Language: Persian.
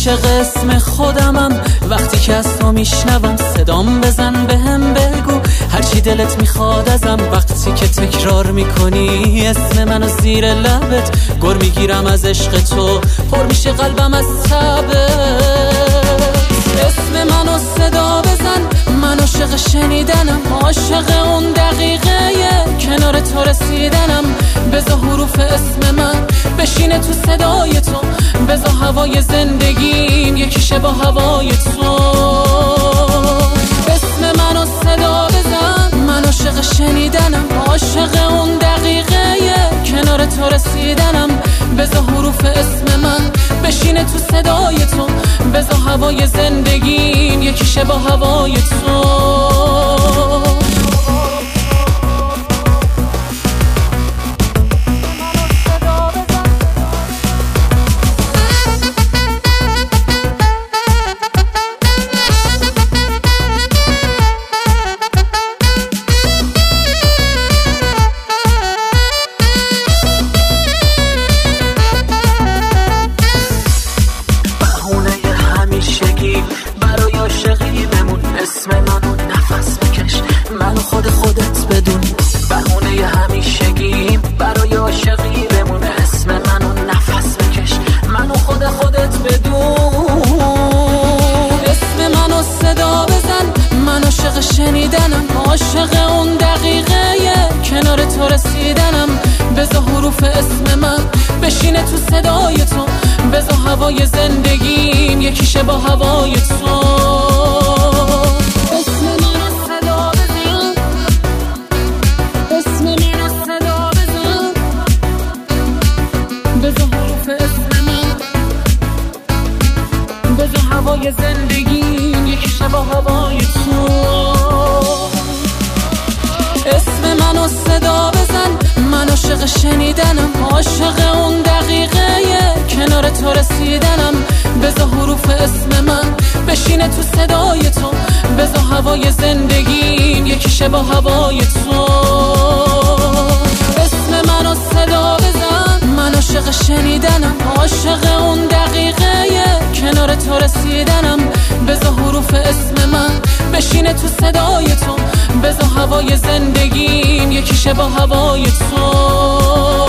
عاشق اسم خودمم، وقتی که از تو میشنوم صدام بزن بهم بگو هرچی دلت میخواد ازم. وقتی که تکرار میکنی اسم منو زیر لبت، گر میگیرم از عشق تو، پر میشه قلبم از تبت. اسم منو صدا بزن، من عاشق شنیدنم، عاشق اون دقیقه کنار تو رسیدنم. بذار حروف اسم من بشینه تو صدای تو، بذار هوای زندگیم یکیشه با هوای تو. اسم منو صدا بزن، من عاشق شنیدنم، عاشق اون دقیقه کنار تو رسیدنم. بذار حروف اسم من بشینه تو صدای تو، بذار هوای زندگیم یکیشه با هوای تو. برای عاشقی بمون، اسم منو نفس بکش، منو خودت بدون. بهونه همیشگی برای عاشقی بمون، اسم منو نفس بکش، منو خودت بدون. اسم منو صدا بزن، من عاشق شنیدنم، عاشق اون دقیقه کنار تو رسیدنم. بذار حروف اسم من بشینه تو صدای تو، بذار هوای زندگیم یکیشه با هوای تو. اسم منو صدا بزن، اسم منو صدا بزن، بذار حروف اسم من بذار هوای زندگیم یکیشه با هوای تو. اسم منو صدا بزن، من عاشق شنیدنم، عاشق اون دقیقه کنار تو رسیدنم. بذار حروف اسم من بشینه تو صدای تو، بذار هوای زندگیم یکیشه با هوای تو. اسم منو صدا بزن، من عاشق شنیدنم، عاشق اون دقیقه کنار تو رسیدنم. بذار حروف اسم من بشینه تو صدای تو، بذار هوای زندگیم یکیشه با هوای تو.